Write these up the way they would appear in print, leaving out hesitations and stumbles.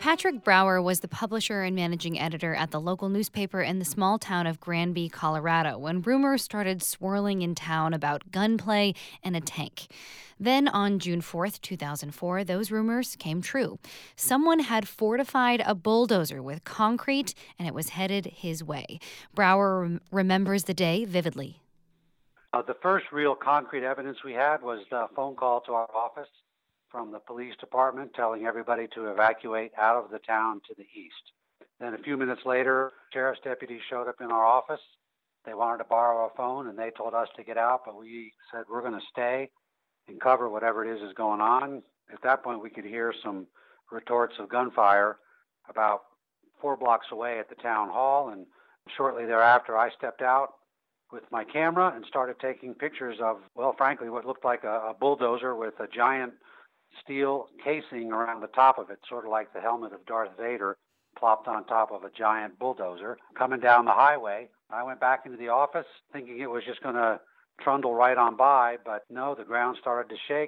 Patrick Brower was the publisher and managing editor at the local newspaper in the small town of Granby, Colorado, when rumors started swirling in town about gunplay and a tank. Then on June 4th, 2004, those rumors came true. Someone had fortified a bulldozer with concrete, and it was headed his way. Brower remembers the day vividly. The first real concrete evidence we had was the phone call to our office from the police department telling everybody to evacuate out of the town to the east. Then a few minutes later, sheriff's deputies showed up in our office. They wanted to borrow a phone, and they told us to get out, but we said we're going to stay and cover whatever it is going on. At that point, we could hear some retorts of gunfire about 4 blocks away at the town hall, and shortly thereafter, I stepped out with my camera and started taking pictures of, well, frankly, what looked like a bulldozer with a giant steel casing around the top of it, sort of like the helmet of Darth Vader plopped on top of a giant bulldozer coming down the highway. I went back into the office thinking it was just going to trundle right on by, but no, the ground started to shake.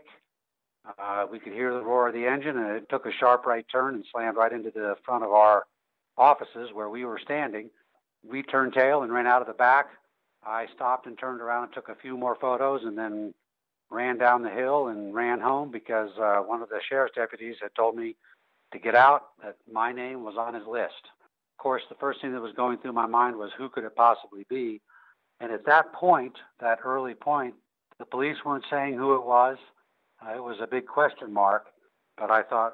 We could hear the roar of the engine, and it took a sharp right turn and slammed right into the front of our offices where we were standing. We turned tail and ran out of the back. I stopped and turned around and took a few more photos and then ran down the hill and ran home because one of the sheriff's deputies had told me to get out, that my name was on his list. Of course, the first thing that was going through my mind was who could it possibly be? And at that point, that early point, the police weren't saying who it was. It was a big question mark, but I thought,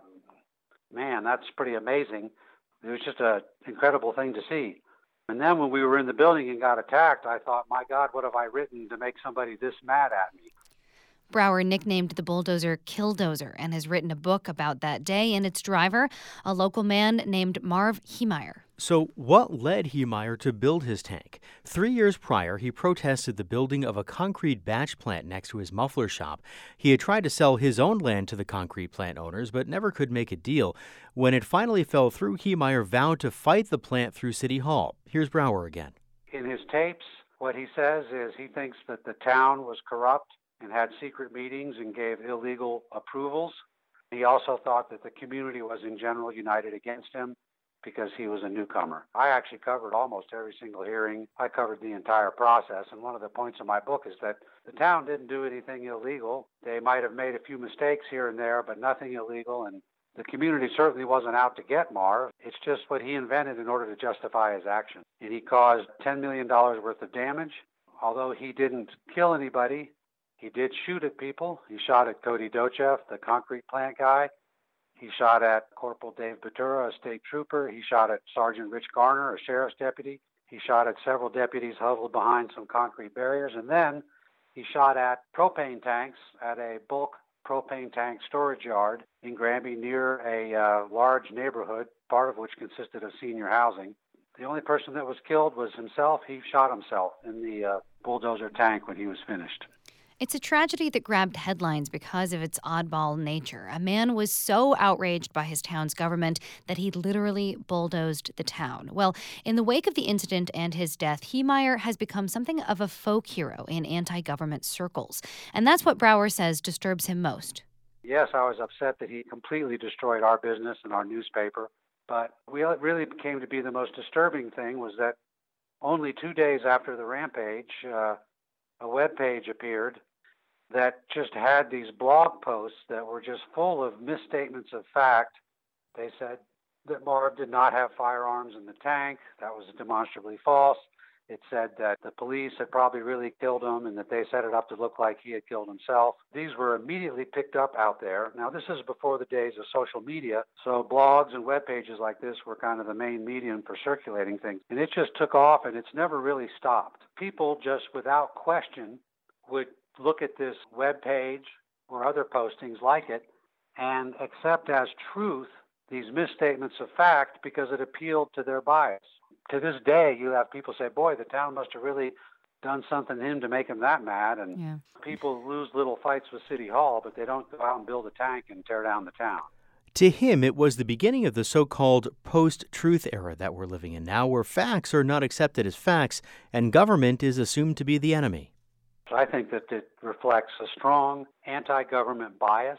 man, that's pretty amazing. It was just an incredible thing to see. And then when we were in the building and got attacked, I thought, my God, what have I written to make somebody this mad at me? Brower nicknamed the bulldozer Killdozer and has written a book about that day and its driver, a local man named Marv Heemeyer. So what led Heemeyer to build his tank? 3 years prior, he protested the building of a concrete batch plant next to his muffler shop. He had tried to sell his own land to the concrete plant owners, but never could make a deal. When it finally fell through, Heemeyer vowed to fight the plant through City Hall. Here's Brower again. In his tapes, what he says is he thinks that the town was corrupt and had secret meetings and gave illegal approvals. He also thought that the community was in general united against him because he was a newcomer. I actually covered almost every single hearing. I covered the entire process, and one of the points of my book is that the town didn't do anything illegal. They might have made a few mistakes here and there, but nothing illegal, and the community certainly wasn't out to get Marv. It's just what he invented in order to justify his action. And he caused $10 million worth of damage. Although he didn't kill anybody, he did shoot at people. He shot at Cody Dochev, the concrete plant guy. He shot at Corporal Dave Batura, a state trooper. He shot at Sergeant Rich Garner, a sheriff's deputy. He shot at several deputies huddled behind some concrete barriers. And then he shot at propane tanks at a bulk propane tank storage yard in Granby near a large neighborhood, part of which consisted of senior housing. The only person that was killed was himself. He shot himself in the bulldozer tank when he was finished. It's a tragedy that grabbed headlines because of its oddball nature. A man was so outraged by his town's government that he literally bulldozed the town. Well, in the wake of the incident and his death, Heemeyer has become something of a folk hero in anti-government circles. And that's what Brower says disturbs him most. Yes, I was upset that he completely destroyed our business and our newspaper. But what really came to be the most disturbing thing was that only 2 days after the rampage, a webpage appeared that just had these blog posts that were just full of misstatements of fact. They said that Marv did not have firearms in the tank. That was demonstrably false. It said that the police had probably really killed him and that they set it up to look like he had killed himself. These were immediately picked up out there. Now, this is before the days of social media, so blogs and web pages like this were kind of the main medium for circulating things. And it just took off, and it's never really stopped. People just without question would look at this web page or other postings like it and accept as truth these misstatements of fact because it appealed to their bias. To this day, you have people say, boy, the town must have really done something to him to make him that mad. And people lose little fights with City Hall, but they don't go out and build a tank and tear down the town. To him, it was the beginning of the so-called post-truth era that we're living in now, where facts are not accepted as facts and government is assumed to be the enemy. I think that it reflects a strong anti-government bias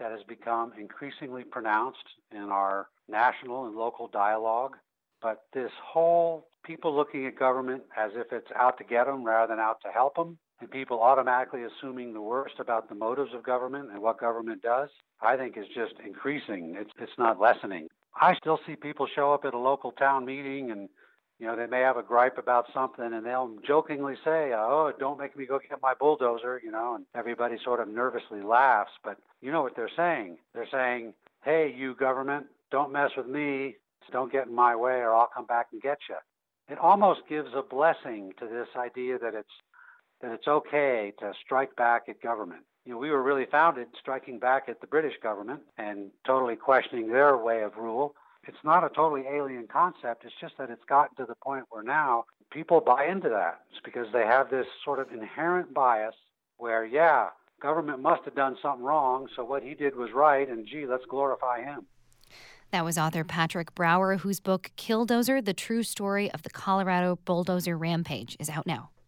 that has become increasingly pronounced in our national and local dialogue. But this whole people looking at government as if it's out to get them rather than out to help them, and people automatically assuming the worst about the motives of government and what government does, I think is just increasing. It's not lessening. I still see people show up at a local town meeting and, they may have a gripe about something and they'll jokingly say, oh, don't make me go get my bulldozer, and everybody sort of nervously laughs. But you know what they're saying? They're saying, hey, you government, don't mess with me. Don't get in my way or I'll come back and get you. It almost gives a blessing to this idea that it's okay to strike back at government. We were really founded striking back at the British government and totally questioning their way of rule. It's not a totally alien concept. It's just that it's gotten to the point where now people buy into that. It's because they have this sort of inherent bias where, government must have done something wrong, so what he did was right, and let's glorify him. That was author Patrick Brower, whose book Killdozer, The True Story of the Colorado Bulldozer Rampage is out now.